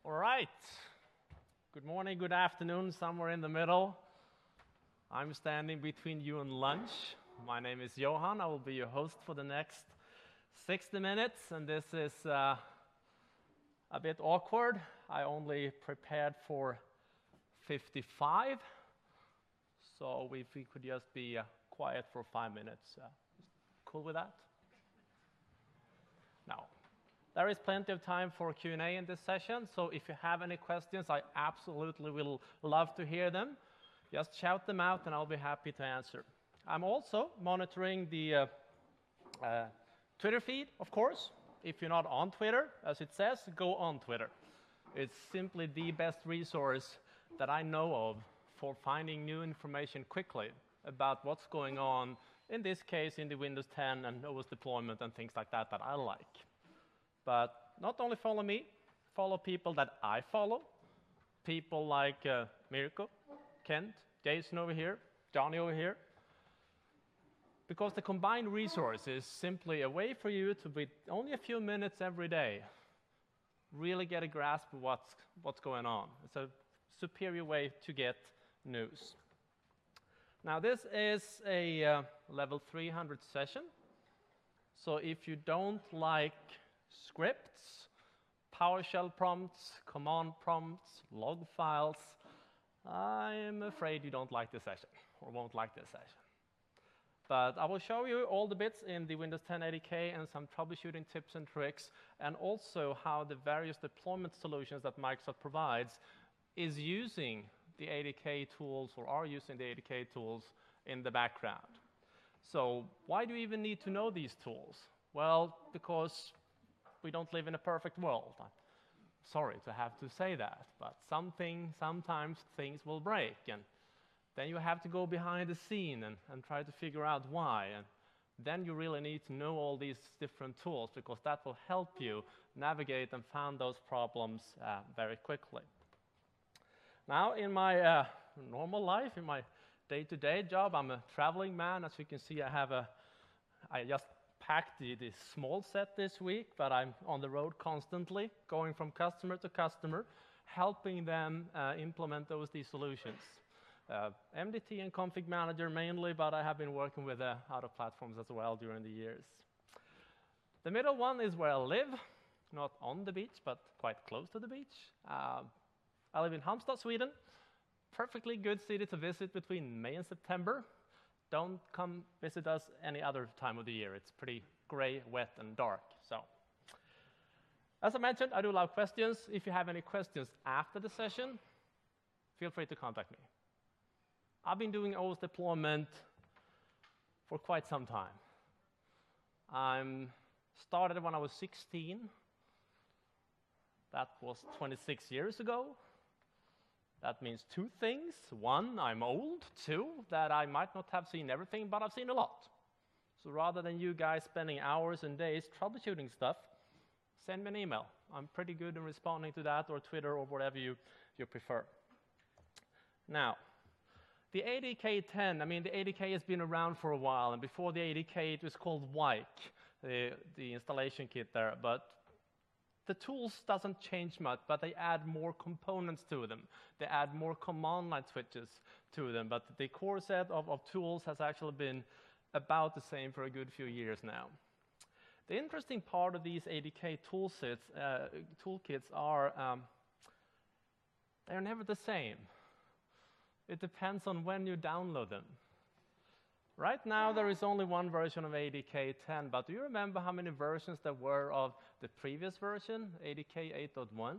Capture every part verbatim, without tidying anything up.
All right. Good morning, good afternoon, somewhere in the middle. I'm standing between you and lunch. My name is Johan. I will be your host for the next sixty minutes, and this is uh, a bit awkward. I only prepared for fifty-five, so if we could just be uh, quiet for five minutes. Uh, cool with that? Now, there is plenty of time for Q and A in this session, so if you have any questions, I absolutely will love to hear them. Just shout them out and I'll be happy to answer. I'm also monitoring the uh, uh, Twitter feed, of course. If you're not on Twitter, as it says, go on Twitter. It's simply the best resource that I know of for finding new information quickly about what's going on, in this case, in the Windows ten and O S deployment and things like that that I like. But not only follow me, follow people that I follow, people like uh, Mirko, Kent, Jason over here, Johnny over here, because the combined resource is simply a way for you to, with only a few minutes every day, really get a grasp of what's, what's going on. It's a superior way to get news. Now, this is a uh, level three hundred session, so if you don't like scripts, PowerShell prompts, command prompts, log files, I'm afraid you don't like this session, or won't like this session. But I will show you all the bits in the Windows ten eighty K and some troubleshooting tips and tricks, and also how the various deployment solutions that Microsoft provides is using the eighty K tools, or are using the eighty K tools in the background. So why do you even need to know these tools? Well, because we don't live in a perfect world. I'm sorry to have to say that, but something, sometimes things will break, and then you have to go behind the scene and, and try to figure out why. And then you really need to know all these different tools, because that will help you navigate and find those problems uh, very quickly. Now, in my uh, normal life, in my day-to-day job, I'm a traveling man. As you can see, I have a, I just packed the, the small set this week, but I'm on the road constantly, going from customer to customer, helping them uh, implement those these solutions. Uh, M D T and Config Manager mainly, but I have been working with uh, other platforms as well during the years. The middle one is where I live, not on the beach, but quite close to the beach. Uh, I live in Halmstad, Sweden. Perfectly good city to visit between May and September. Don't come visit us any other time of the year. It's pretty gray, wet, and dark. So, as I mentioned, I do love questions. If you have any questions after the session, feel free to contact me. I've been doing O S deployment for quite some time. I started when I was sixteen. That was twenty-six years ago. That means two things. One, I'm old. Two, that I might not have seen everything, but I've seen a lot. So rather than you guys spending hours and days troubleshooting stuff, send me an email. I'm pretty good in responding to that, or Twitter, or whatever you, you prefer. Now, the eighty K ten, I mean, the eighty K has been around for a while, and before the eighty K, it was called Wyke, the, the installation kit there, but the tools doesn't change much, but they add more components to them. They add more command line switches to them, but the core set of, of tools has actually been about the same for a good few years now. The interesting part of these eighty K tool sets, uh, toolkits are, um, they're never the same. It depends on when you download them. Right now, there is only one version of eighty K ten, but do you remember how many versions there were of the previous version, eighty K eight point one?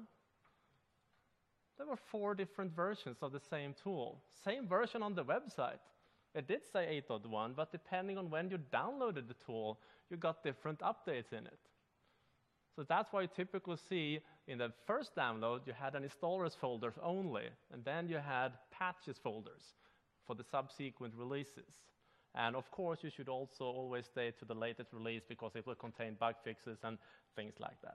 There were four different versions of the same tool. Same version on the website. It did say eight point one, but depending on when you downloaded the tool, you got different updates in it. So that's why you typically see in the first download, you had an installers folders only, and then you had patches folders for the subsequent releases. And of course, you should also always stay to the latest release, because it will contain bug fixes and things like that.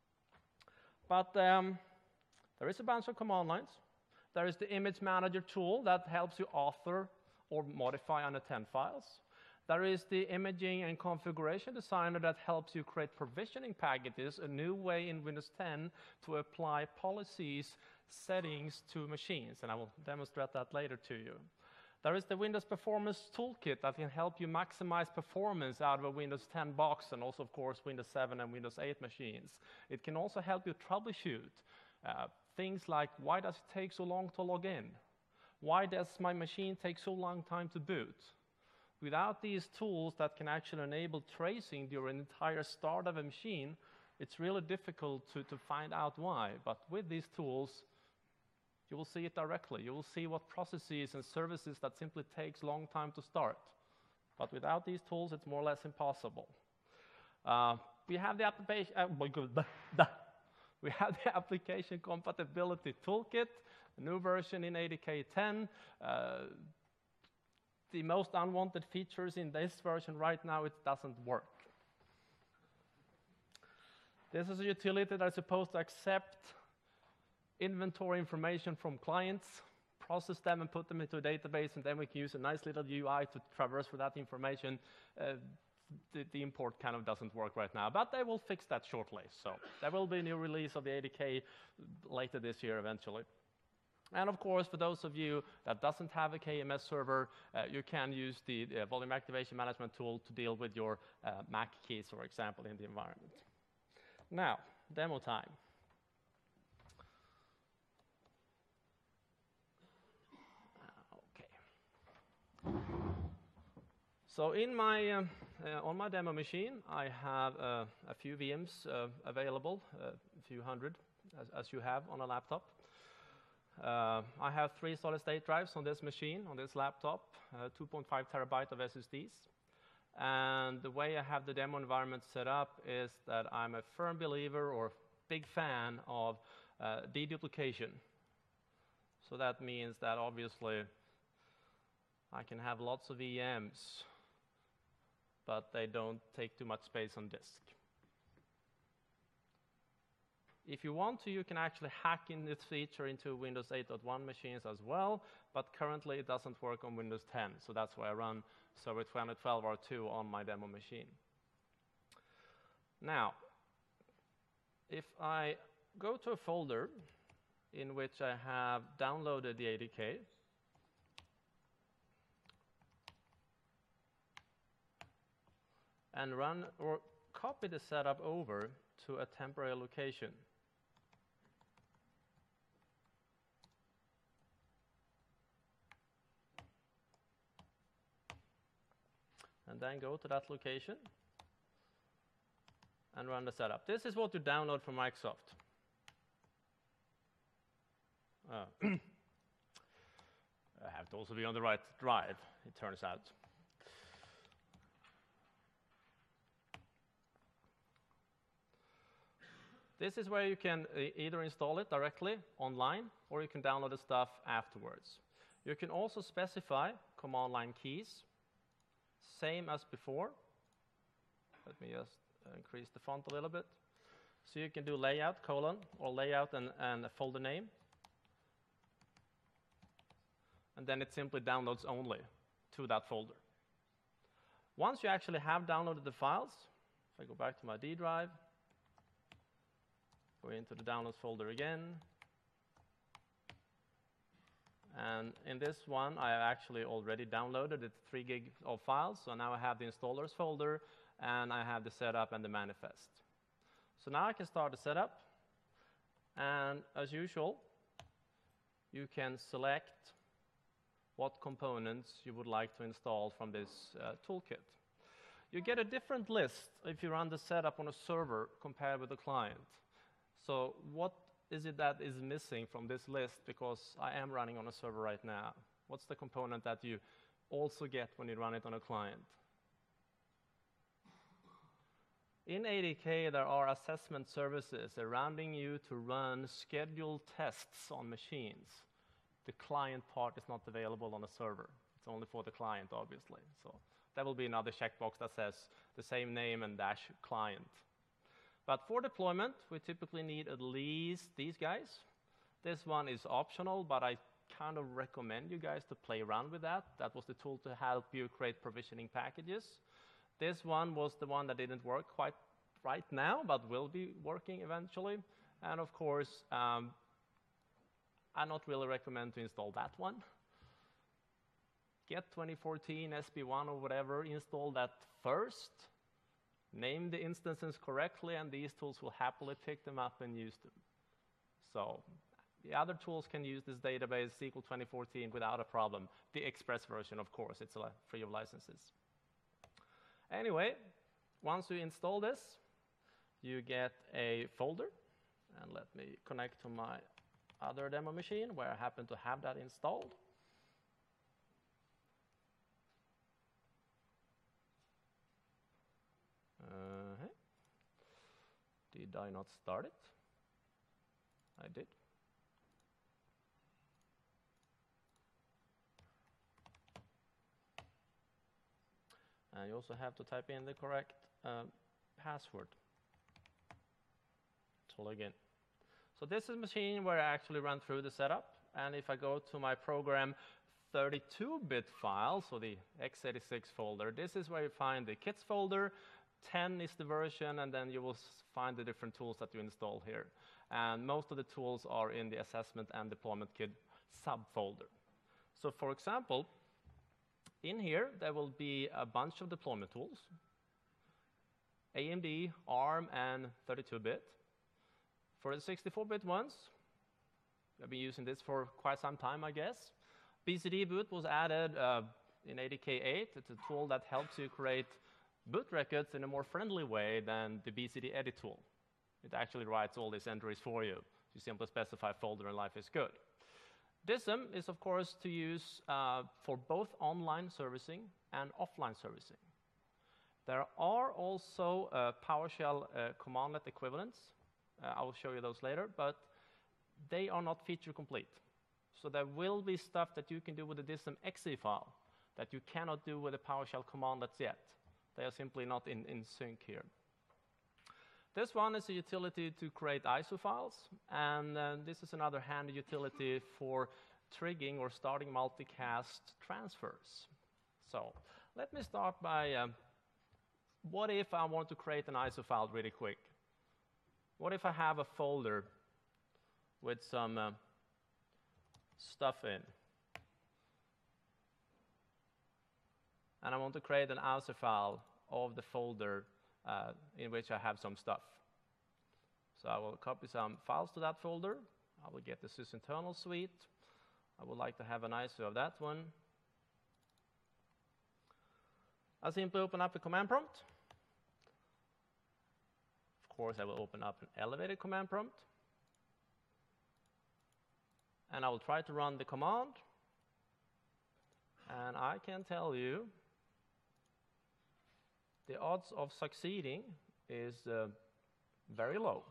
But um, there is a bunch of command lines. There is the image manager tool that helps you author or modify unattended files. There is the Imaging and Configuration Designer that helps you create provisioning packages, a new way in Windows ten to apply policies, settings to machines, and I will demonstrate that later to you. There is the Windows Performance Toolkit that can help you maximize performance out of a Windows ten box, and also, of course, Windows seven and Windows eight machines. It can also help you troubleshoot uh, things like, why does it take so long to log in? Why does my machine take so long time to boot? Without these tools that can actually enable tracing during the entire start of a machine, it's really difficult to, to find out why. But with these tools, you will see it directly. You will see what processes and services that simply takes a long time to start. But without these tools, it's more or less impossible. Uh, we have the application. Uh, we have the application compatibility toolkit, a new version in A D K ten. Uh, the most unwanted features in this version right now, it doesn't work. This is a utility that is supposed to accept inventory information from clients, process them and put them into a database, and then we can use a nice little U I to traverse for that information. Uh, the, the import kind of doesn't work right now, but they will fix that shortly. So there will be a new release of the A D K later this year eventually. And of course, for those of you that doesn't have a K M S server, uh, you can use the uh, volume activation management tool to deal with your uh, Mac keys, for example, in the environment. Now, demo time. Okay. So in my, uh, uh, on my demo machine, I have uh, a few V Ms uh, available, uh, a few hundred, as, as you have on a laptop. Uh, I have three solid-state drives on this machine, on this laptop, uh, two point five terabyte of S S Ds. And the way I have the demo environment set up is that I'm a firm believer or big fan of uh, deduplication. So that means that obviously I can have lots of V Ms, but they don't take too much space on disk. If you want to, you can actually hack in this feature into Windows eight point one machines as well, but currently it doesn't work on Windows ten, so that's why I run Server twenty twelve R two on my demo machine. Now, if I go to a folder in which I have downloaded the A D K, and run or copy the setup over to a temporary location, and then go to that location and run the setup. This is what you download from Microsoft. Uh, I have to also be on the right drive, it turns out. This is where you can e- either install it directly online, or you can download the stuff afterwards. You can also specify command line keys, same as before. Let me just increase the font a little bit. So you can do layout, colon, or layout and, and a folder name. And then it simply downloads only to that folder. Once you actually have downloaded the files, if I go back to my D drive, go into the downloads folder again. And in this one, I actually already downloaded it, three gig of files. So now I have the installers folder, and I have the setup and the manifest. So now I can start the setup. And as usual, you can select what components you would like to install from this uh, toolkit. You get a different list if you run the setup on a server compared with the client. So what is it that is missing from this list, because I am running on a server right now? What's the component that you also get when you run it on a client? In A D K, there are assessment services surrounding you to run scheduled tests on machines. The client part is not available on a server. It's only for the client, obviously. So there will be another checkbox that says the same name and dash client. But for deployment, we typically need at least these guys. This one is optional, but I kind of recommend you guys to play around with that. That was the tool to help you create provisioning packages. This one was the one that didn't work quite right now, but will be working eventually. And of course, um, I not really recommend to install that one. Get twenty fourteen S B one or whatever, install that first, name the instances correctly, and these tools will happily pick them up and use them. So the other tools can use this database, S Q L twenty fourteen, without a problem. The Express version, of course, it's free of licenses. Anyway, once you install this, you get a folder. And let me connect to my other demo machine where I happen to have that installed. Uh-huh. Did I not start it? I did. And you also have to type in the correct uh, password to log in. So this is a machine where I actually run through the setup. And if I go to my program thirty-two bit file, so the x eighty-six folder, this is where you find the kits folder. ten is the version, and then you will find the different tools that you install here. And most of the tools are in the assessment and deployment kit subfolder. So for example, in here, there will be a bunch of deployment tools, A M D, ARM, and thirty-two bit. For the sixty-four bit ones, I've been using this for quite some time, I guess. B C D boot was added uh, in A D K eight. It's a tool that helps you create boot records in a more friendly way than the B C D edit tool. It actually writes all these entries for you. You simply specify folder and life is good. DISM is, of course, to use uh, for both online servicing and offline servicing. There are also uh, PowerShell uh, commandlet equivalents. Uh, I will show you those later, but they are not feature complete. So there will be stuff that you can do with the DISM dot E X E file that you cannot do with the PowerShell commandlets yet. They are simply not in, in sync here. This one is a utility to create I S O files, and uh, this is another handy utility for triggering or starting multicast transfers. So let me start by, um, what if I want to create an I S O file really quick? What if I have a folder with some uh, stuff in, and I want to create an I S O file of the folder uh, in which I have some stuff. So I will copy some files to that folder. I will get the sysinternal suite. I would like to have an I S O of that one. I simply open up a command prompt. Of course, I will open up an elevated command prompt. And I will try to run the command. And I can tell you the odds of succeeding is uh, very low.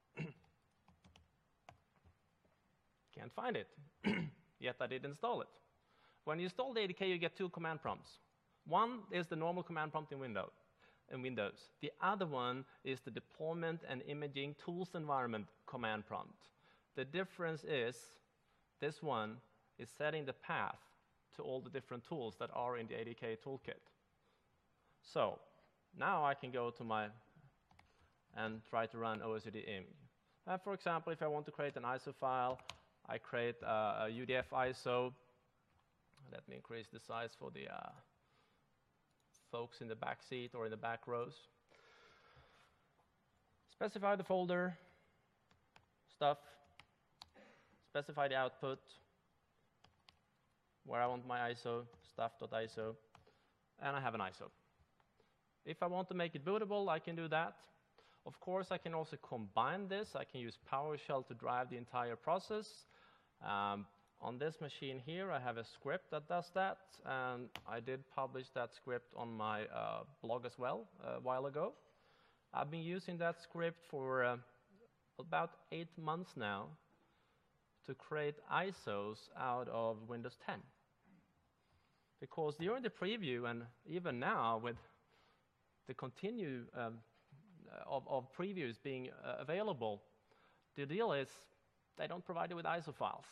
Can't find it, yet I did install it. When you install the A D K, you get two command prompts. One is the normal command prompt in Windows. In Windows. The other one is the deployment and imaging tools environment command prompt. The difference is this one is setting the path to all the different tools that are in the A D K toolkit. So now I can go to my and try to run O S U D img. And for example, if I want to create an I S O file, I create uh, a U D F I S O. Let me increase the size for the uh, folks in the back seat or in the back rows. Specify the folder, stuff, specify the output, where I want my I S O, stuff.iso, and I have an I S O. If I want to make it bootable, I can do that. Of course, I can also combine this. I can use PowerShell to drive the entire process. Um, on this machine here, I have a script that does that, and I did publish that script on my uh, blog as well a while ago. I've been using that script for uh, about eight months now to create I S Os out of Windows ten. Because during the preview, and even now with the continue um, of, of previews being uh, available, the deal is they don't provide you with I S O files.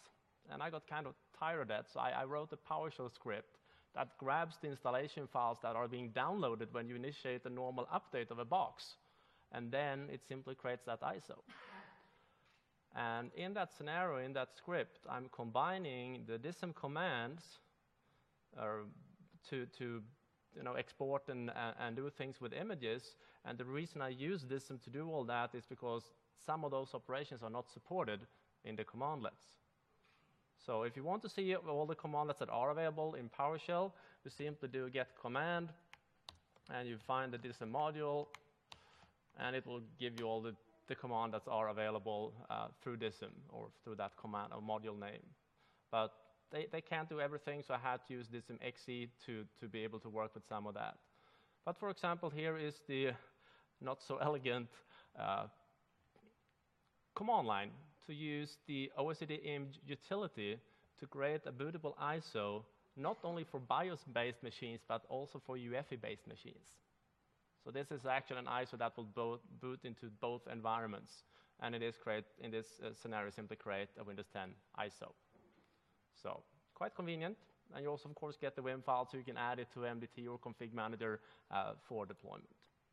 and I got kind of tired of that, so I, I wrote a PowerShell script that grabs the installation files that are being downloaded when you initiate the normal update of a box, and then it simply creates that I S O. And in that scenario, in that script, I'm combining the dism commands uh, to, to you know, export and, uh, and do things with images. And the reason I use dism to do all that is because some of those operations are not supported in the commandlets. So if you want to see all the commandlets that are available in PowerShell, you simply do get command, and you find the dism module, and it will give you all the the command that are available uh, through dism or through that command or module name. But they, they can't do everything, so I had to use dism X E to, to be able to work with some of that. But for example, here is the not so elegant uh, command line to use the O S I D image utility to create a bootable I S O, not only for BIOS-based machines, but also for U E F I-based machines. So this is actually an I S O that will both boot into both environments, and it is create, in this uh, scenario, simply create a Windows ten I S O. So quite convenient, and you also, of course, get the Vim file, so you can add it to M D T or Config Manager uh, for deployment.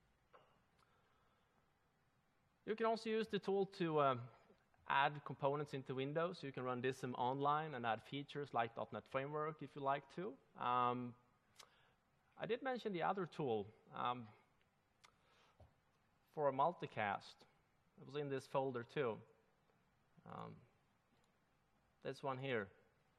You can also use the tool to um, add components into Windows. You can run dism online and add features like dot net Framework if you like to. Um, I did mention the other tool. Um, for a multicast. It was in this folder too. Um, this one here.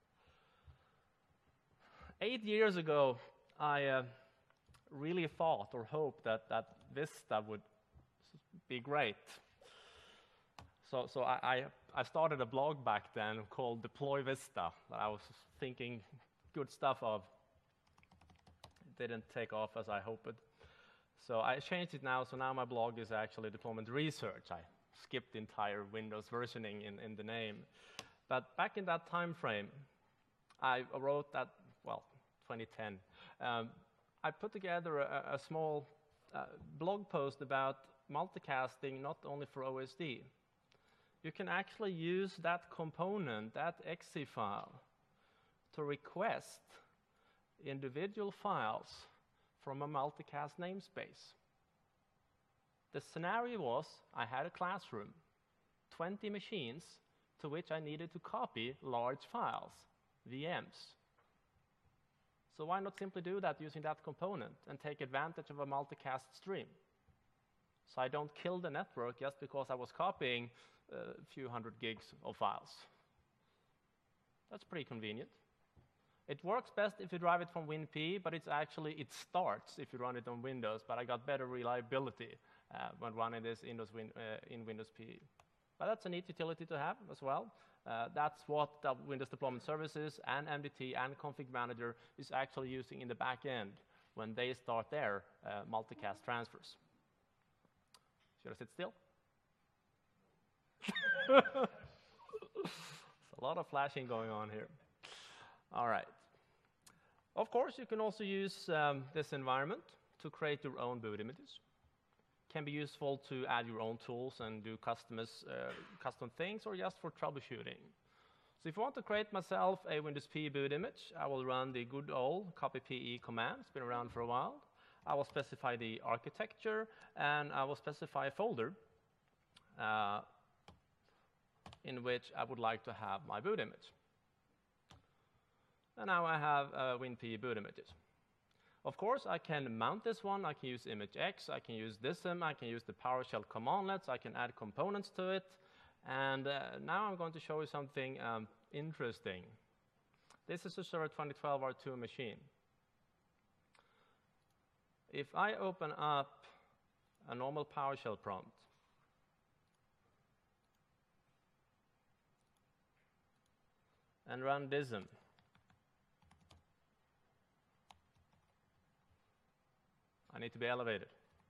Eight years ago, I uh, really thought or hoped that, that Vista would be great. So, so I, I, I started a blog back then called Deploy Vista that I was thinking good stuff of. It didn't take off as I hoped. So I changed it now, so now my blog is actually Deployment Research. I skipped the entire Windows versioning in, in the name. But back in that time frame, I wrote that, well, twenty ten. Um, I put together a, a small uh, blog post about multicasting not only for O S D. You can actually use that component, that X E file, to request individual files from a multicast namespace. The scenario was I had a classroom, twenty machines, to which I needed to copy large files, V Ms. So why not simply do that using that component and take advantage of a multicast stream? So I don't kill the network just because I was copying a few hundred gigs of files. That's pretty convenient. It works best if you drive it from WinPE, but it's actually, it starts if you run it on Windows, but I got better reliability uh, when running this in Windows, Win, uh, in Windows P E. But that's a neat utility to have as well. Uh, that's what the Windows Deployment Services and M D T and Config Manager is actually using in the back end when they start their uh, multicast transfers. Should I sit still? There's a lot of flashing going on here. All right. Of course, you can also use um, this environment to create your own boot images. Can be useful to add your own tools and do customers, uh, custom things, or just for troubleshooting. So if I want to create myself a Windows P E boot image, I will run the good old copy P E command. It's been around for a while. I will specify the architecture, and I will specify a folder uh, in which I would like to have my boot image. And now I have uh, WinPE boot images. Of course, I can mount this one. I can use image X. I can use dism. I can use the PowerShell commandlets. I can add components to it. And uh, now I'm going to show you something um, interesting. This is a Server twenty twelve R two machine. If I open up a normal PowerShell prompt, and run dism, I need to be elevated.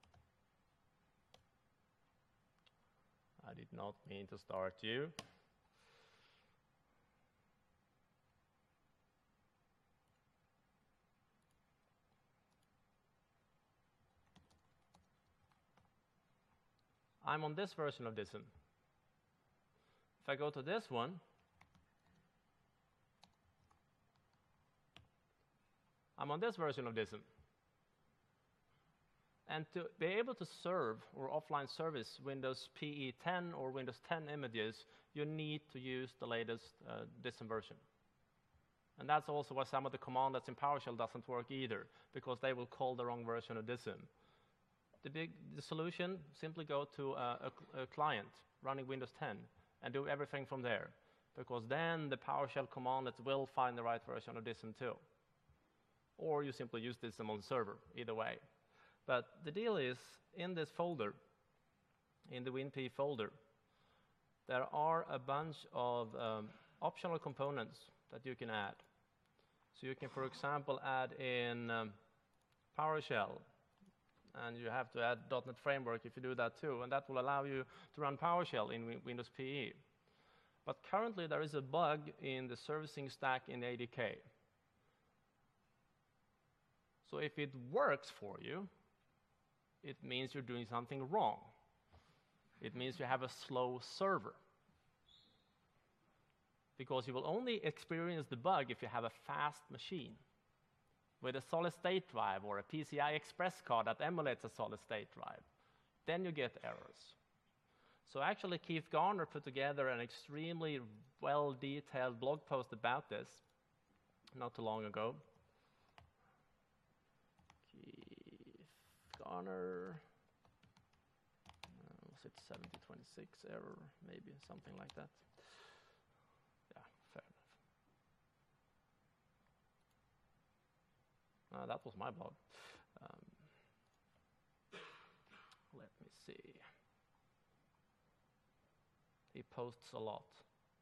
I did not mean to start you. I'm on this version of dism. If I go to this one, I'm on this version of DISM. And to be able to serve or offline service Windows P E ten or Windows ten images, you need to use the latest uh, DISM version. And that's also why some of the command that's in PowerShell doesn't work either, because they will call the wrong version of DISM. The, big, the solution, simply go to a, a, a client running Windows ten and do everything from there, because then the PowerShell commandlets will find the right version of DISM too. Or you simply use DISM on the server, either way. But the deal is, in this folder, in the WinP folder, there are a bunch of um, optional components that you can add. So you can, for example, add in um, PowerShell, and you have to add .NET Framework if you do that too, and that will allow you to run PowerShell in Windows P E. But currently there is a bug in the servicing stack in A D K. So if it works for you, it means you're doing something wrong. It means you have a slow server. Because you will only experience the bug if you have a fast machine with a solid-state drive or a P C I Express card that emulates a solid-state drive. Then you get errors. So actually, Keith Garner put together an extremely well-detailed blog post about this not too long ago. Keith Garner, uh, was it seventy twenty-six error, maybe, something like that. Yeah, fair enough. Uh, that was my blog. Um, let me see. He posts a lot.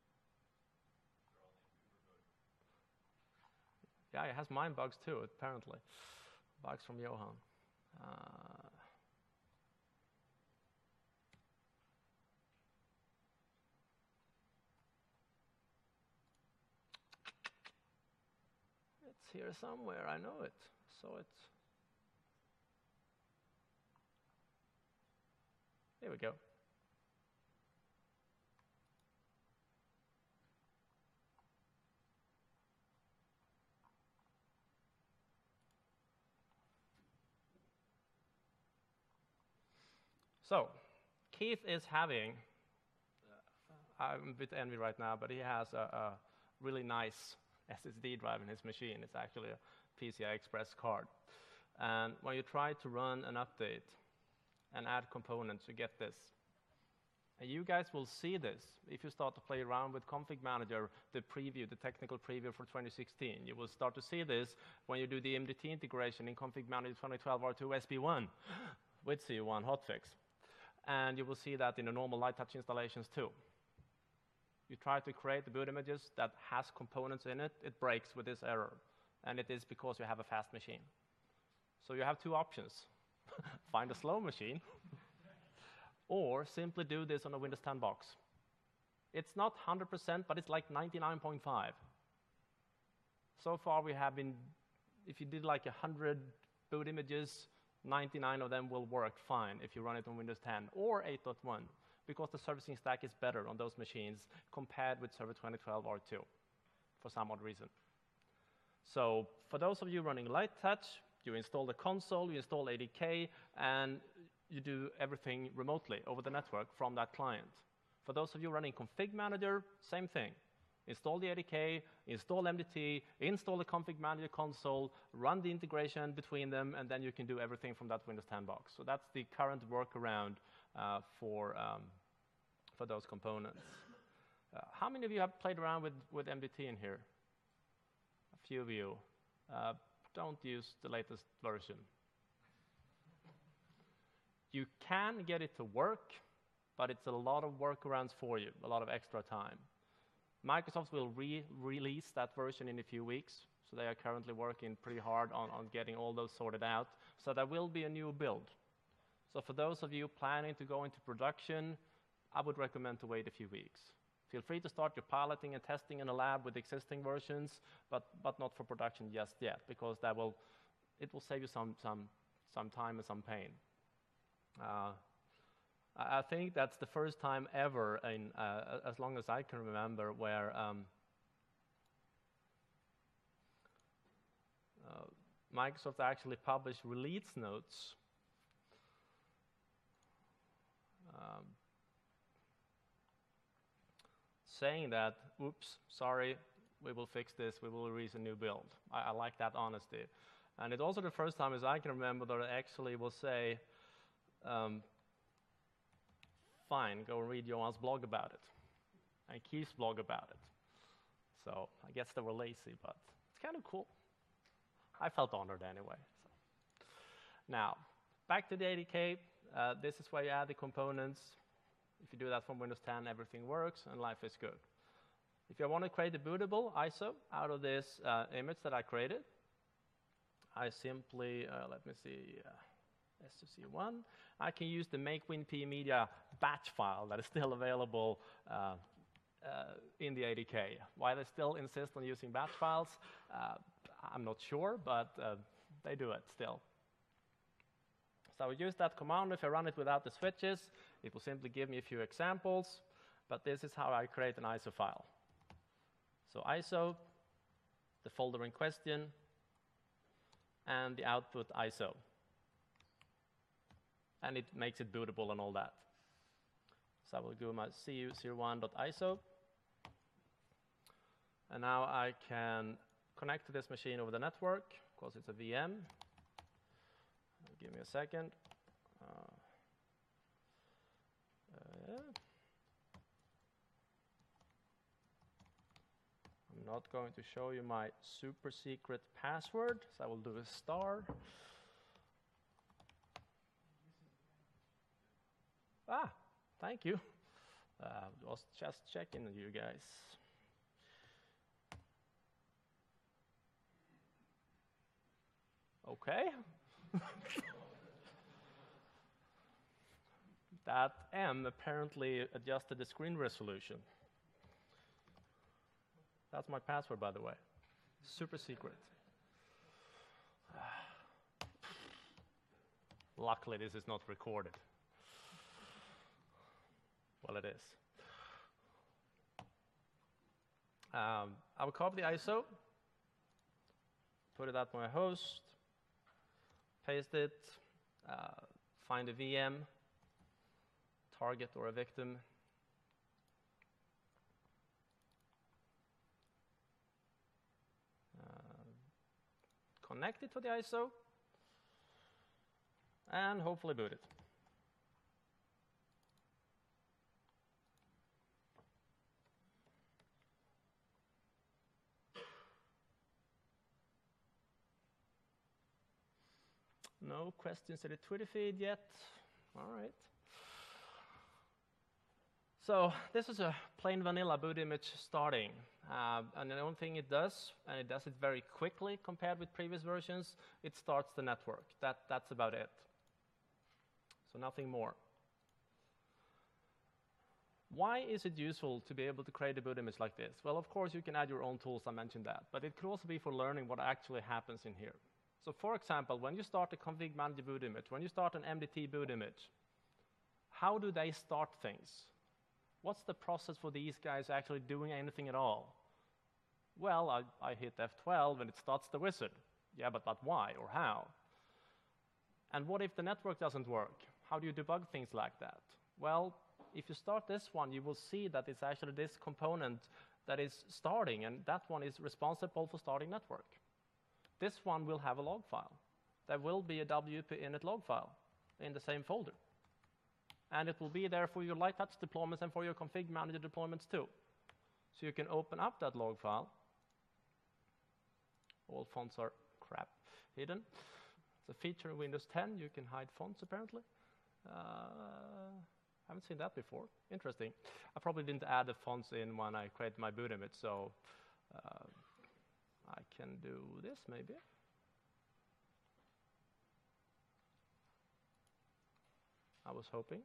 Yeah, he has mine bugs too, apparently. Bugs from Johan. Uh, it's here somewhere, I know it. So it's... Here we go. So, Keith is having, uh, I'm a bit envy right now, but he has a, a really nice S S D drive in his machine. It's actually a P C I Express card. And when you try to run an update and add components, you get this. And you guys will see this if you start to play around with Config Manager, the preview, the technical preview for twenty sixteen. You will start to see this when you do the M D T integration in Config Manager twenty twelve R two S B one with C U one hotfix. And you will see that in the normal light touch installations too. You try to create the boot images that has components in it, it breaks with this error. And it is because you have a fast machine. So you have two options. Find a slow machine, or simply do this on a Windows ten box. It's not one hundred percent, but it's like ninety-nine point five. So far we have been, if you did like one hundred boot images, ninety-nine of them will work fine if you run it on Windows ten or eight point one, because the servicing stack is better on those machines compared with Server twenty twelve R two for some odd reason. So for those of you running light touch, you install the console, you install A D K, and you do everything remotely over the network from that client. For those of you running Config Manager, same thing. Install the A D K, install M D T, install the Config Manager console, run the integration between them, and then you can do everything from that Windows ten box. So that's the current workaround uh, for, um, for those components. Uh, how many of you have played around with, with M D T in here? A few of you. Uh, don't use the latest version. You can get it to work, but it's a lot of workarounds for you, a lot of extra time. Microsoft will re-release that version in a few weeks, so they are currently working pretty hard on, on getting all those sorted out. So there will be a new build. So for those of you planning to go into production, I would recommend to wait a few weeks. Feel free to start your piloting and testing in a lab with existing versions, but, but not for production just yet, because that will, it will save you some, some, some time and some pain. Uh, I think that's the first time ever, in, uh, as long as I can remember, where um, uh, Microsoft actually published release notes um, saying that, oops, sorry, we will fix this, we will release a new build. I, I like that honesty. And it's also the first time as I can remember that I actually will say, um, fine, go and read Johan's blog about it, and Keith's blog about it. So I guess they were lazy, but it's kind of cool. I felt honored anyway. So. Now, back to the A D K. Uh, this is where you add the components. If you do that from Windows ten, everything works and life is good. If you want to create a bootable I S O out of this uh, image that I created, I simply, uh, let me see, uh, S two C one. I can use the make WinPmedia batch file that is still available uh, uh, in the A D K. Why they still insist on using batch files, uh, I'm not sure, but uh, they do it still. So I will use that command. If I run it without the switches, it will simply give me a few examples, but this is how I create an I S O file. So I S O, the folder in question, and the output I S O. And it makes it bootable and all that. So I will go my C U zero one dot I S O. And now I can connect to this machine over the network, because it's a V M. Give me a second. Uh, uh, I'm not going to show you my super secret password, so I will do a star. Ah, thank you. Uh, was just checking on you guys. Okay. That M apparently adjusted the screen resolution. That's my password, by the way. Super secret. Luckily, this is not recorded. Well, it is. Um, I will copy the I S O, put it at my host, paste it, uh, find a V M, target or a victim. Uh, connect it to the I S O, and hopefully boot it. No questions in the Twitter feed yet. All right. So this is a plain vanilla boot image starting. Uh, and the only thing it does, and it does it very quickly compared with previous versions, it starts the network. That, that's about it. So nothing more. Why is it useful to be able to create a boot image like this? Well, of course, you can add your own tools. I mentioned that. But it could also be for learning what actually happens in here. So for example, when you start a config manager boot image, when you start an M D T boot image, how do they start things? What's the process for these guys actually doing anything at all? Well, I, I hit F twelve and it starts the wizard. Yeah, but, but why or how? And what if the network doesn't work? How do you debug things like that? Well, if you start this one, you will see that it's actually this component that is starting, and that one is responsible for starting network. This one will have a log file. There will be a W P init log file in the same folder. And it will be there for your light touch deployments and for your config manager deployments too. So you can open up that log file. All fonts are crap hidden. It's a feature in Windows ten. You can hide fonts apparently. Uh, I haven't seen that before. Interesting. I probably didn't add the fonts in when I created my boot image, so uh, I can do this maybe. I was hoping.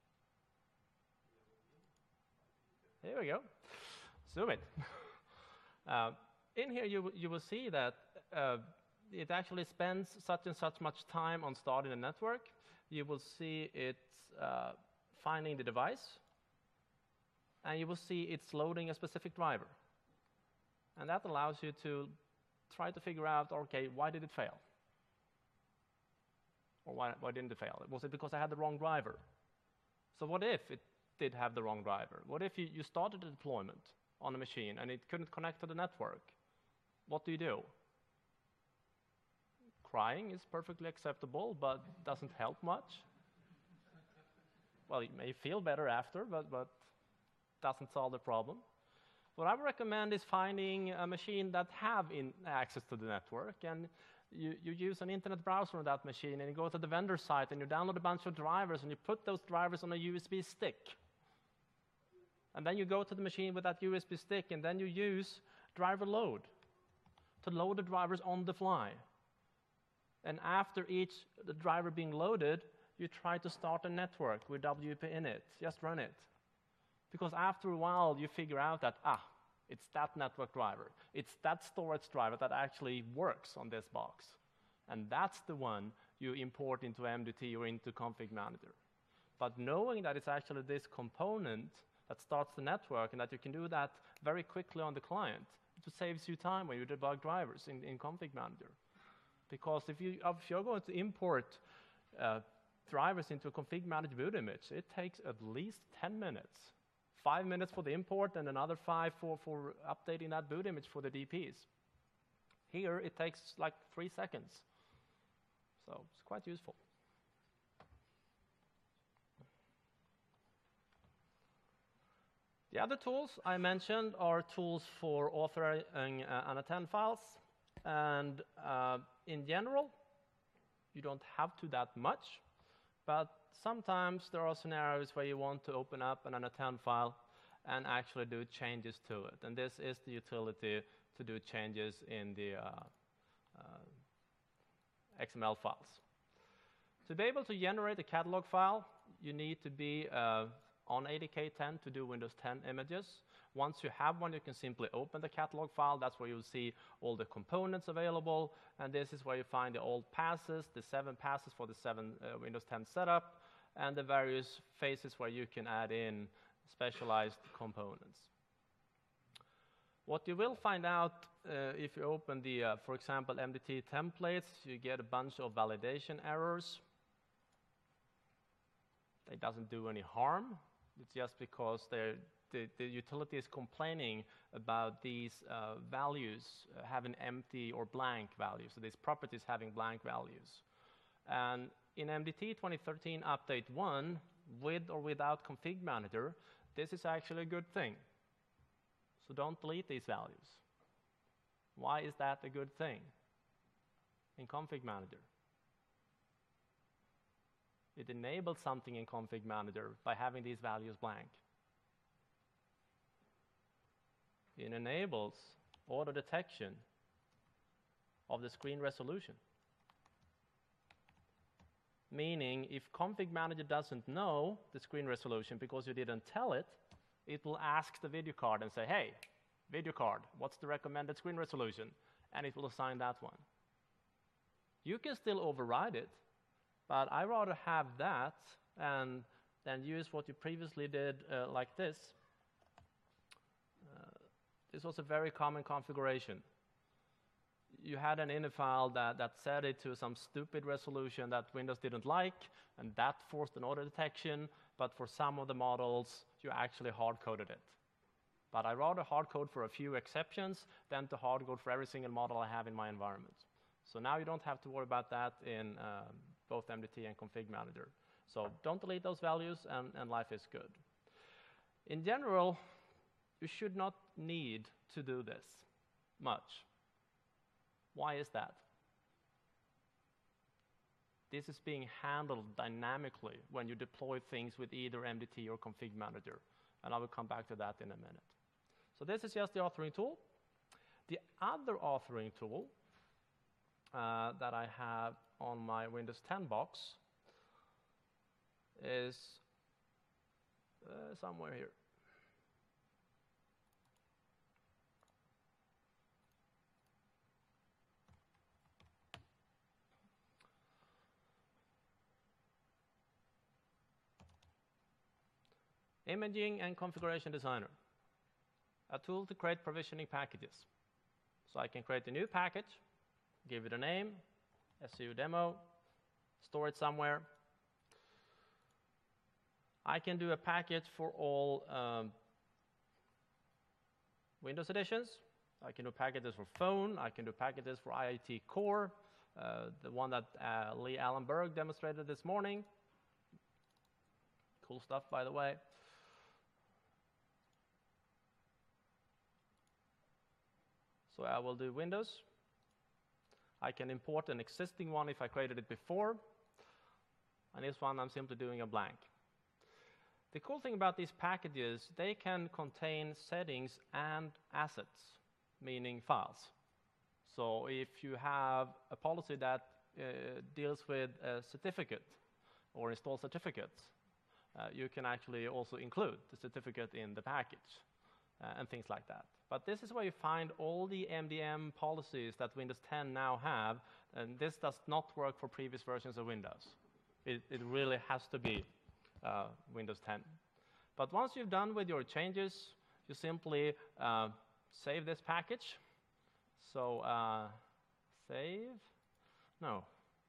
Here we go. Zoom it. uh, in here, you, you will see that uh, it actually spends such and such much time on starting a network. You will see it's uh, finding the device, and you will see it's loading a specific driver. And that allows you to try to figure out, okay, why did it fail? Or why, why didn't it fail? Was it because I had the wrong driver? So what if it did have the wrong driver? What if you, you started a deployment on a machine and it couldn't connect to the network? What do you do? Crying is perfectly acceptable, but doesn't help much. Well, you may feel better after, but, but doesn't solve the problem. What I would recommend is finding a machine that have in access to the network, and you, you use an internet browser on that machine, and you go to the vendor site, and you download a bunch of drivers, and you put those drivers on a U S B stick. And then you go to the machine with that U S B stick, and then you use driver load to load the drivers on the fly. And after each the driver being loaded, you try to start a network with W P in it. Just run it. Because after a while, you figure out that, ah, it's that network driver. It's that storage driver that actually works on this box. And that's the one you import into M D T or into Config Manager. But knowing that it's actually this component that starts the network and that you can do that very quickly on the client, it saves you time when you debug drivers in, in Config Manager. Because if, you, if you're going to import uh, drivers into a Config Manager boot image, it takes at least ten minutes. Five minutes for the import and another five for, for updating that boot image for the D Ps. Here, it takes like three seconds. So it's quite useful. The other tools I mentioned are tools for authoring uh, unattended files. And uh, in general, you don't have to that much. But sometimes there are scenarios where you want to open up an unattended file and actually do changes to it. And this is the utility to do changes in the uh, uh, X M L files. To be able to generate a catalog file, you need to be uh, on A D K ten to do Windows ten images. Once you have one, you can simply open the catalog file. That's where you'll see all the components available. And this is where you find the old passes, the seven passes for the seven uh, Windows ten setup, and the various phases where you can add in specialized components. What you will find out uh, if you open the, uh, for example, M D T templates, you get a bunch of validation errors. It doesn't do any harm. It's just because they're The, the utility is complaining about these uh, values uh, having empty or blank values, so these properties having blank values. And in M D T twenty thirteen Update one, with or without Config Manager, this is actually a good thing. So don't delete these values. Why is that a good thing in Config Manager? It enables something in Config Manager by having these values blank. It enables auto detection of the screen resolution. Meaning, if Config Manager doesn't know the screen resolution because you didn't tell it, it will ask the video card and say, hey, video card, what's the recommended screen resolution? And it will assign that one. You can still override it, but I rather have that and then use what you previously did uh, like this. This was a very common configuration. You had an ini file that, that set it to some stupid resolution that Windows didn't like, and that forced an auto detection, but for some of the models, you actually hard-coded it. But I rather hard-code for a few exceptions than to hard-code for every single model I have in my environment. So now you don't have to worry about that in um, both M D T and Config Manager. So don't delete those values, and, and life is good. In general, you should not need to do this much. Why is that? This is being handled dynamically when you deploy things with either M D T or Config Manager, and I will come back to that in a minute. So this is just the authoring tool. The other authoring tool uh, that I have on my Windows ten box is uh, somewhere here. Imaging and Configuration Designer, a tool to create provisioning packages. So I can create a new package, give it a name, S C U demo, store it somewhere. I can do a package for all um, Windows editions. I can do packages for phone. I can do packages for I I T Core, uh, the one that uh, Lee Allenberg demonstrated this morning. Cool stuff, by the way. So I will do Windows. I can import an existing one if I created it before. And this one, I'm simply doing a blank. The cool thing about these packages, they can contain settings and assets, meaning files. So if you have a policy that uh, deals with a certificate or install certificates, uh, you can actually also include the certificate in the package uh, and things like that. But this is where you find all the M D M policies that Windows ten now have, and this does not work for previous versions of Windows. It, it really has to be uh, Windows ten. But once you've done with your changes, you simply uh, save this package. So uh, save, no.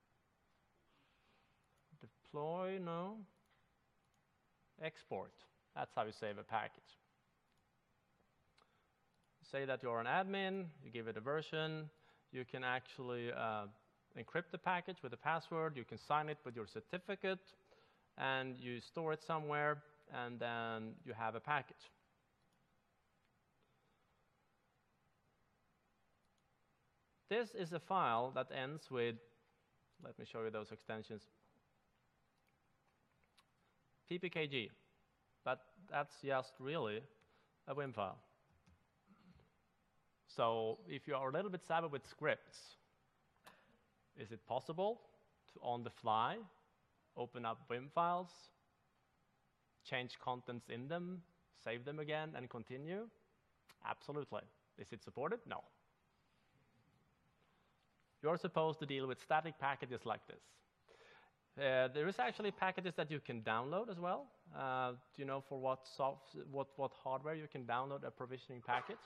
Deploy, no. Export, that's how you save a package. Say that you're an admin, you give it a version, you can actually uh, encrypt the package with a password, you can sign it with your certificate, and you store it somewhere, and then you have a package. This is a file that ends with, let me show you those extensions, P P K G, but that's just really a Vim file. So if you are a little bit savvy with scripts, is it possible to, on the fly, open up Vim files, change contents in them, save them again, and continue? Absolutely. Is it supported? No. You're supposed to deal with static packages like this. Uh, there is actually packages that you can download as well. Uh, do you know for what, soft, what, what hardware you can download a provisioning package?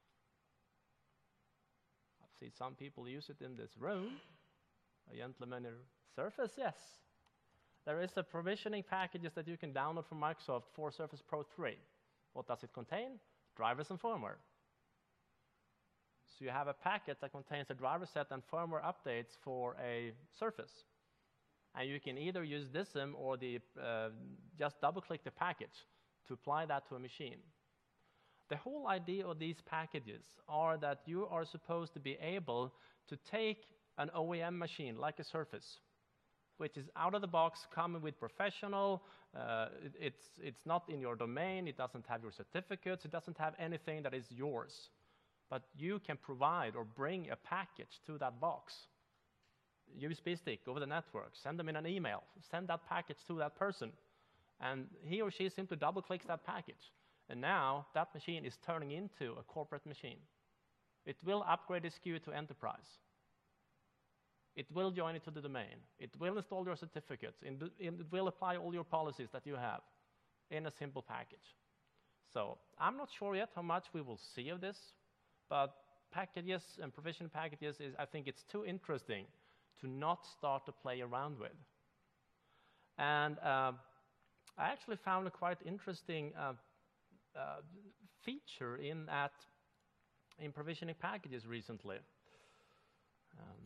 I've seen some people use it in this room. A gentleman in Surface, yes. There is a provisioning packages that you can download from Microsoft for Surface Pro three. What does it contain? Drivers and firmware. So you have a packet that contains a driver set and firmware updates for a Surface. And you can either use D I S M or the, uh, just double-click the package to apply that to a machine. The whole idea of these packages are that you are supposed to be able to take an O E M machine like a Surface, which is out of the box, coming with professional, uh, it, it's, it's not in your domain, it doesn't have your certificates, it doesn't have anything that is yours. But you can provide or bring a package to that box. U S B stick over the network, send them in an email, send that package to that person, and he or she simply double-clicks that package. And now that machine is turning into a corporate machine. It will upgrade its S K U to enterprise. It will join it to the domain. It will install your certificates. It will apply all your policies that you have in a simple package. So I'm not sure yet how much we will see of this, but packages and provision packages, is, I think it's too interesting to not start to play around with. And uh, I actually found a quite interesting uh, uh, feature in that in provisioning packages recently. Um,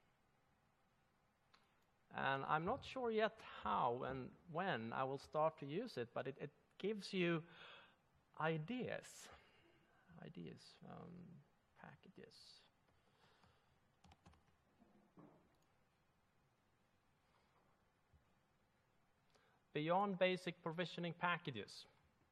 and I'm not sure yet how and when I will start to use it, but it, it gives you ideas. Ideas, um, packages. Beyond basic provisioning packages.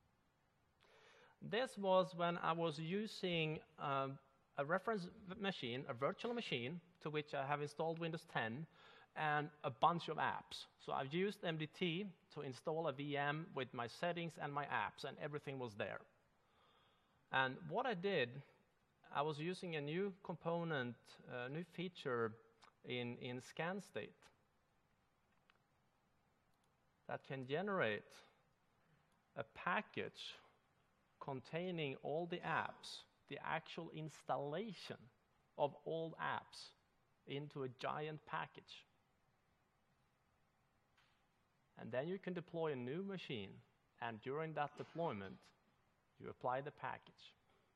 This was when I was using um, a reference machine, a virtual machine, to which I have installed Windows ten, and a bunch of apps. So I've used M D T to install a V M with my settings and my apps, and everything was there. And what I did, I was using a new component, a new feature in, in ScanState that can generate a package containing all the apps, the actual installation of all apps into a giant package. And then you can deploy a new machine, and during that deployment, you apply the package.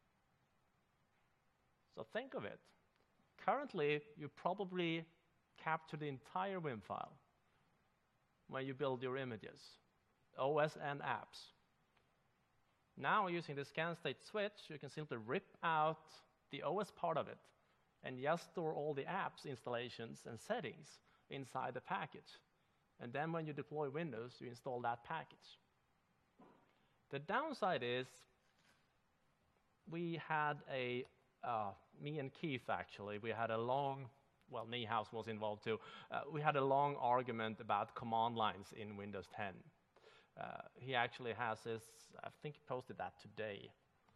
So think of it. Currently, you probably capture the entire Vim file when you build your images, O S and apps. Now, using the scan state switch, you can simply rip out the O S part of it and just store all the apps installations and settings inside the package. And then when you deploy Windows, you install that package. The downside is we had a, uh, me and Keith actually, we had a long, well, Niehaus was involved too, uh, we had a long argument about command lines in Windows ten. Uh, he actually has this, I think he posted that today.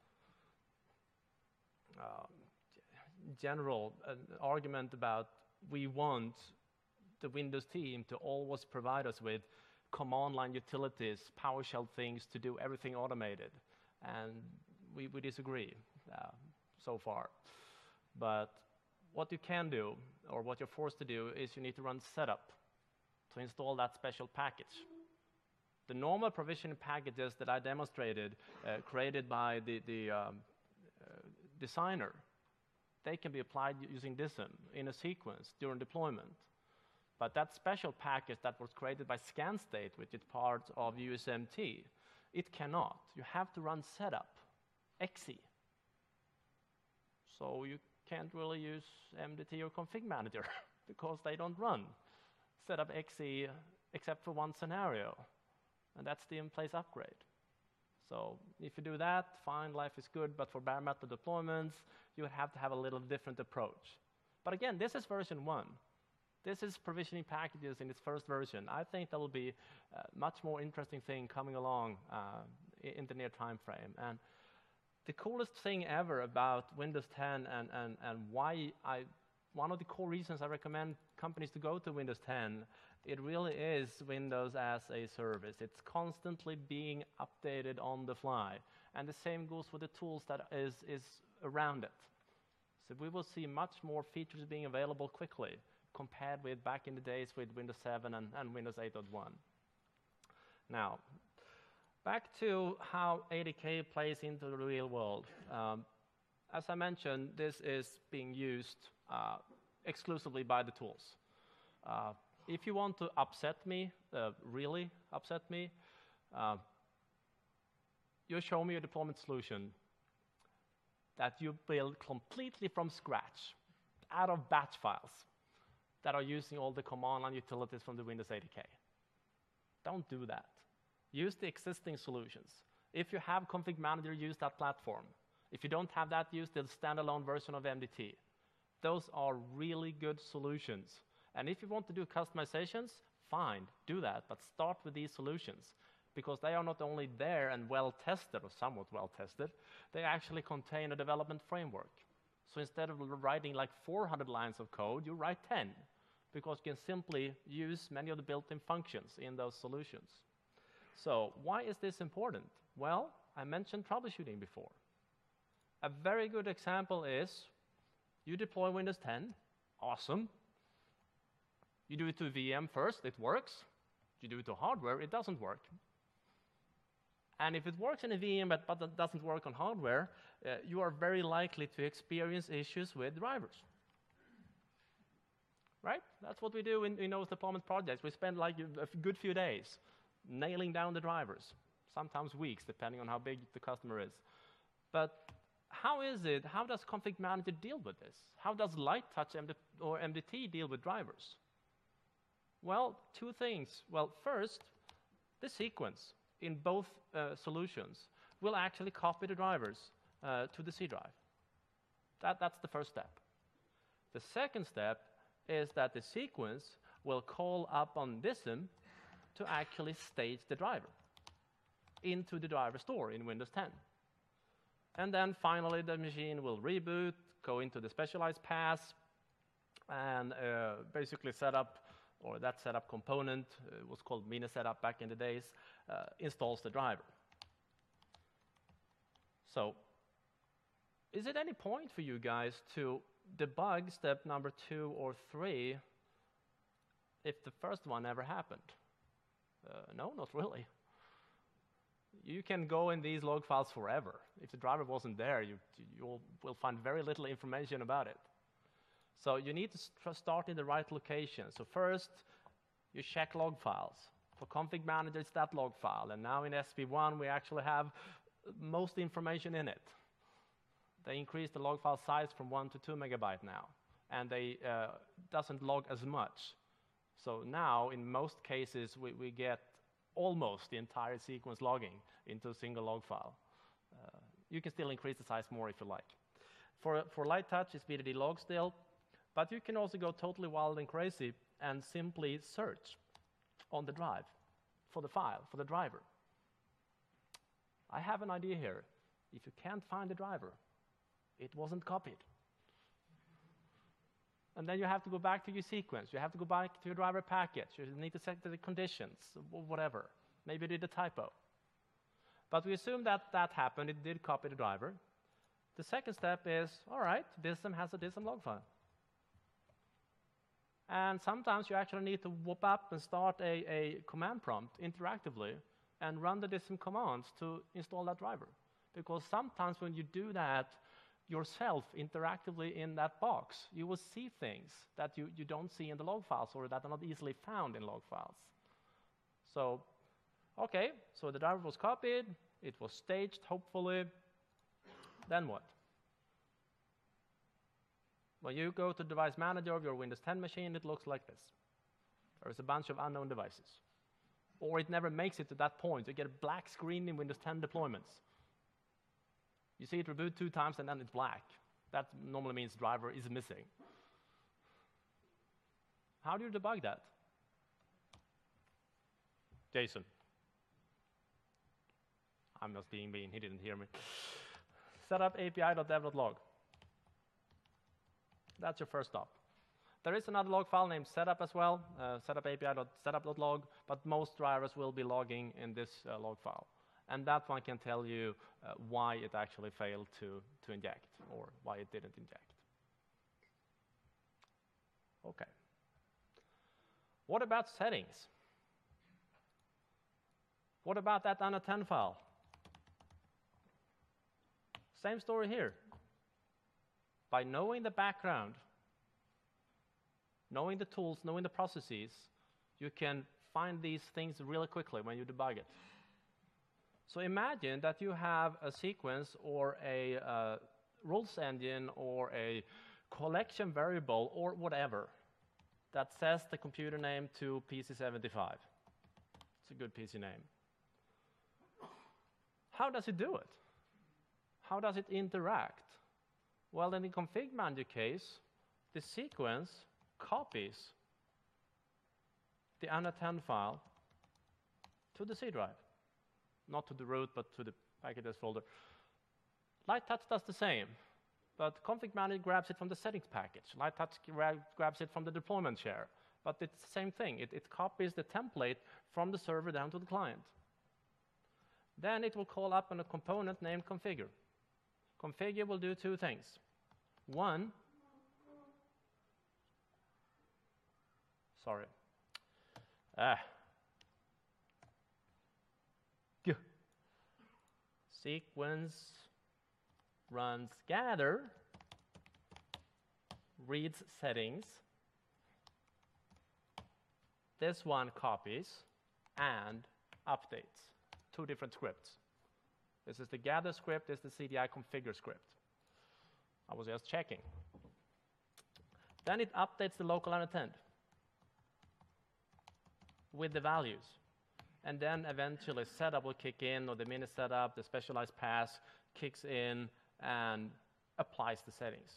Uh, general, an argument about we want the Windows team to always provide us with command line utilities, PowerShell things to do everything automated. And we, we disagree uh, so far. But what you can do, or what you're forced to do, is you need to run setup to install that special package. The normal provisioning packages that I demonstrated, uh, created by the, the um, uh, designer, they can be applied using D I S M in a sequence during deployment. But that special package that was created by ScanState, which is part of U S M T, it cannot. You have to run setup, X E. So you can't really use M D T or Config Manager because they don't run setup X E except for one scenario, and that's the in-place upgrade. So if you do that, fine, life is good, but for bare metal deployments, you would have to have a little different approach. But again, this is version one. This is provisioning packages in its first version. I think that will be a much more interesting thing coming along uh, in the near time frame. And the coolest thing ever about Windows ten and, and, and why I, one of the core reasons I recommend companies to go to Windows ten, it really is Windows as a service. It's constantly being updated on the fly. And the same goes for the tools that is, is around it. So we will see much more features being available quickly compared with back in the days with Windows seven and, and Windows eight point one. Now, back to how A D K plays into the real world. Um, as I mentioned, this is being used uh, exclusively by the tools. Uh, if you want to upset me, uh, really upset me, uh, you show me a deployment solution that you build completely from scratch, out of batch files, that are using all the command line utilities from the Windows A D K. Don't do that. Use the existing solutions. If you have Config Manager, use that platform. If you don't have that, use the standalone version of M D T. Those are really good solutions. And if you want to do customizations, fine, do that, but start with these solutions, because they are not only there and well-tested, or somewhat well-tested, they actually contain a development framework. So instead of writing like four hundred lines of code, you write ten, because you can simply use many of the built-in functions in those solutions. So why is this important? Well, I mentioned troubleshooting before. A very good example is you deploy Windows ten, awesome. You do it to V M first, it works. You do it to hardware, it doesn't work. And if it works in a V M but, but it doesn't work on hardware, uh, you are very likely to experience issues with drivers. Right? That's what we do in, in those deployment projects. We spend like a, a good few days nailing down the drivers, sometimes weeks, depending on how big the customer is. But how is it, how does Config Manager deal with this? How does LightTouch M D or M D T deal with drivers? Well, two things. Well, first, the sequence in both uh, solutions will actually copy the drivers uh, to the C drive. That, that's the first step. The second step is that the sequence will call up on D I S M to actually stage the driver into the driver store in Windows ten. And then finally, the machine will reboot, go into the specialized paths, and uh, basically set up, or that setup component, uh, was called Mini Setup back in the days, uh, installs the driver. So, is it any point for you guys to debug step number two or three if the first one never happened? Uh, no, not really. You can go in these log files forever. If the driver wasn't there, you, you will find very little information about it. So you need to st start in the right location. So first, you check log files. For config manager, it's that log file. And now in S P one, we actually have most information in it. They increased the log file size from one to two megabyte now. And they uh, doesn't log as much. So now, in most cases, we, we get almost the entire sequence logging into a single log file. Uh, you can still increase the size more if you like. For, for light touch, it's B D D log still, but you can also go totally wild and crazy and simply search on the drive for the file, for the driver. I have an idea here. If you can't find the driver, it wasn't copied. And then you have to go back to your sequence. You have to go back to your driver package. You need to set the conditions, whatever. Maybe you did a typo. But we assume that that happened. It did copy the driver. The second step is, all right, DISM has a DISM log file. And sometimes you actually need to whoop up and start a, a command prompt interactively and run the DISM commands to install that driver. Because sometimes when you do that yourself interactively in that box, you will see things that you, you don't see in the log files or that are not easily found in log files. So, okay, so the driver was copied, it was staged, hopefully. Then what? When you go to Device Manager of your Windows ten machine, it looks like this. There's a bunch of unknown devices. Or it never makes it to that point. You get a black screen in Windows ten deployments. You see it reboot two times and then it's black. That normally means driver is missing. How do you debug that? Jason. I'm just being mean, he didn't hear me. Setup A P I.dev.log. That's your first stop. There is another log file named setup as well, uh, setup A P I.setup.log, but most drivers will be logging in this uh, log file. And that one can tell you uh, why it actually failed to, to inject, or why it didn't inject. Okay. What about settings? What about that A N A ten file? Same story here. By knowing the background, knowing the tools, knowing the processes, you can find these things really quickly when you debug it. So imagine that you have a sequence or a uh, rules engine or a collection variable or whatever that says the computer name to P C seventy-five. It's a good P C name. How does it do it? How does it interact? Well, in the config manager case, the sequence copies the A N A ten file to the C drive. Not to the root, but to the packages folder. Light touch does the same, but config manager grabs it from the settings package. Light touch gra grabs it from the deployment share. But it's the same thing. It, it copies the template from the server down to the client. Then it will call up on a component named configure. Configure will do two things. One, sorry. Ah. G. Sequence runs gather, reads settings. This one copies and updates. Two different scripts. This is the gather script, this is the C D I configure script. I was just checking. Then it updates the local unattend with the values. And then eventually setup will kick in, or the mini setup, the specialized pass kicks in and applies the settings.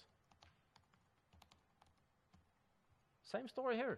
Same story here.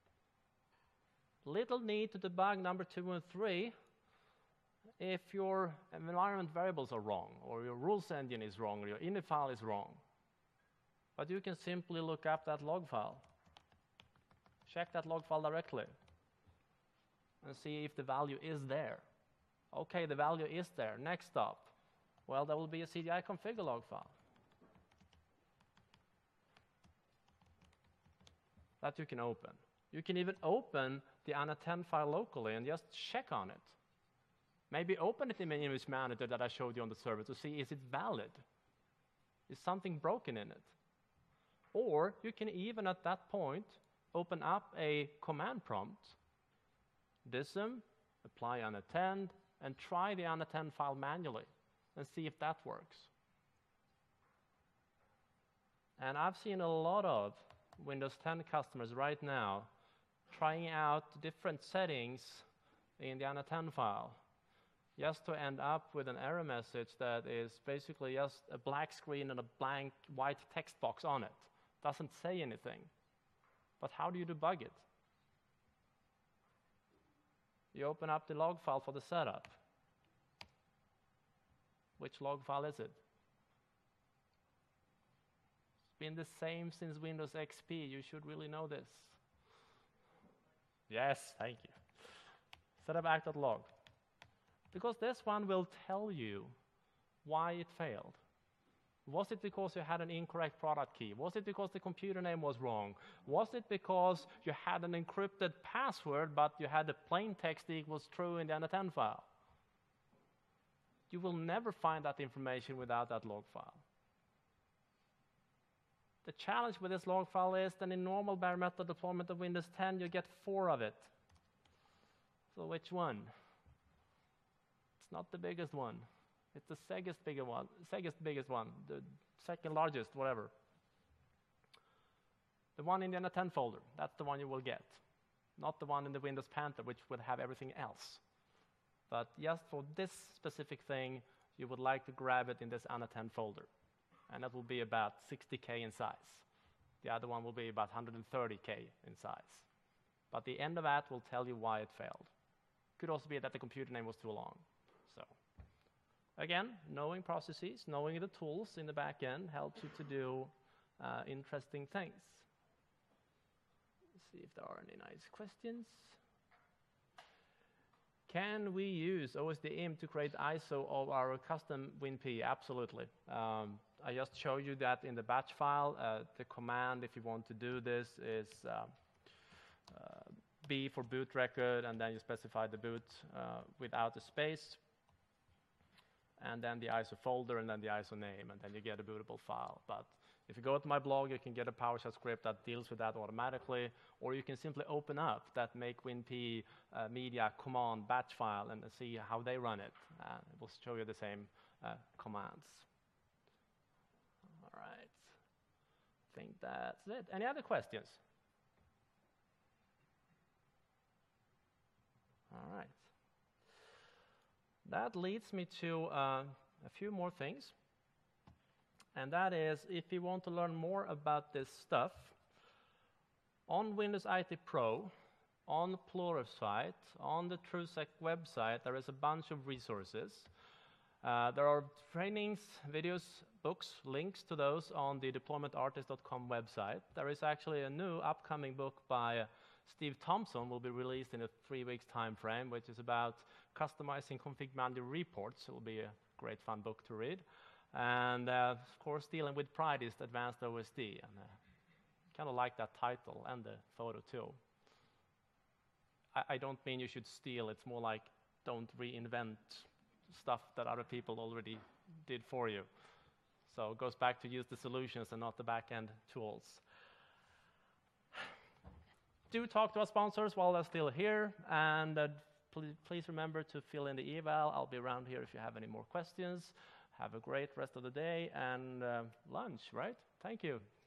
Little need to debug number two and three if your environment variables are wrong, or your rules engine is wrong, or your init file is wrong. But you can simply look up that log file. Check that log file directly and see if the value is there. Okay, the value is there. Next stop. Well, there will be a C D I configure log file that you can open. You can even open the unattend file locally and just check on it. Maybe open it in the image manager that I showed you on the server to see, is it valid? Is something broken in it? Or you can even at that point open up a command prompt, dism, apply unattend, and try the unattend file manually and see if that works. And I've seen a lot of Windows ten customers right now trying out different settings in the unattend file, just to end up with an error message that is basically just a black screen and a blank white text box on it. Doesn't say anything. But how do you debug it? You open up the log file for the setup. Which log file is it? It's been the same since Windows X P. You should really know this. Yes, thank you. Setup act.log. Because this one will tell you why it failed. Was it because you had an incorrect product key? Was it because the computer name was wrong? Was it because you had an encrypted password, but you had the plain text equals true in the unattend file? You will never find that information without that log file. The challenge with this log file is that in normal bare metal deployment of Windows ten, you get four of it. So which one? It's not the biggest one. It's the second bigger one, second biggest one, the second largest, whatever. The one in the unattend folder, that's the one you will get. Not the one in the Windows Panther, which would have everything else. But just for this specific thing, you would like to grab it in this unattend folder. And that will be about sixty K in size. The other one will be about one hundred thirty K in size. But the end of that will tell you why it failed. Could also be that the computer name was too long. So, again, knowing processes, knowing the tools in the back end helps you to do uh, interesting things. Let's see if there are any nice questions. Can we use O S D I M to create I S O of our custom WinP? Absolutely. Um, I just showed you that in the batch file. Uh, the command, if you want to do this, is uh, uh, B for boot record, and then you specify the boot uh, without a space, and then the I S O folder, and then the I S O name, and then you get a bootable file. But if you go to my blog, you can get a PowerShell script that deals with that automatically, or you can simply open up that make WinP uh, media command batch file and see how they run it. Uh, it will show you the same uh, commands. All right. I think that's it. Any other questions? All right. That leads me to uh, a few more things. And that is, if you want to learn more about this stuff, on Windows I T Pro, on Pluralsight, on the TrueSec website, there is a bunch of resources. Uh, there are trainings, videos, books, links to those on the deployment artist dot com website. There is actually a new upcoming book by uh, Steve Thompson, will be released in a three weeks time frame, which is about customizing config manager reports. It will be a great fun book to read. And uh, of course, Dealing with Pride is Advanced O S D. And uh, kind of like that title and the photo too. I, I don't mean you should steal. It's more like don't reinvent stuff that other people already did for you. So it goes back to use the solutions and not the back-end tools. Do talk to our sponsors while they're still here. And uh, pl please remember to fill in the eval. I'll be around here if you have any more questions. Have a great rest of the day and uh, lunch, right? Thank you.